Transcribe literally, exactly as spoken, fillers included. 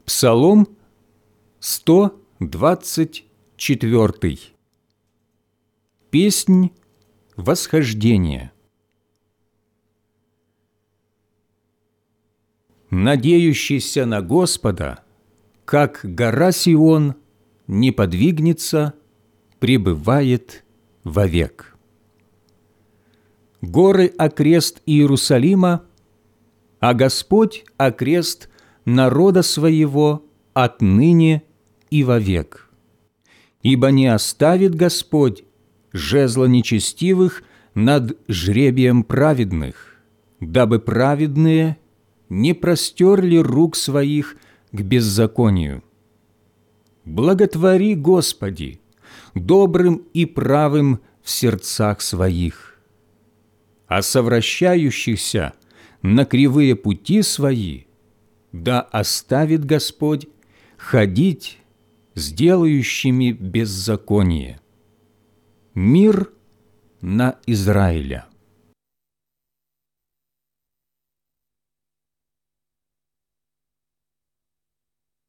Псалом сто двадцать четыре. Песнь восхождения. Надеющийся на Господа, как гора Сион, не подвигнется, пребывает вовек. Горы окрест Иерусалима, а Господь окрест народа своего отныне и вовек. Ибо не оставит Господь жезла нечестивых над жребием праведных, дабы праведные не простерли рук своих к беззаконию. Благотвори, Господи, добрым и правым в сердцах своих, а совращающихся на кривые пути свои да оставит Господь ходить с делающими беззаконие. Мир на Израиля.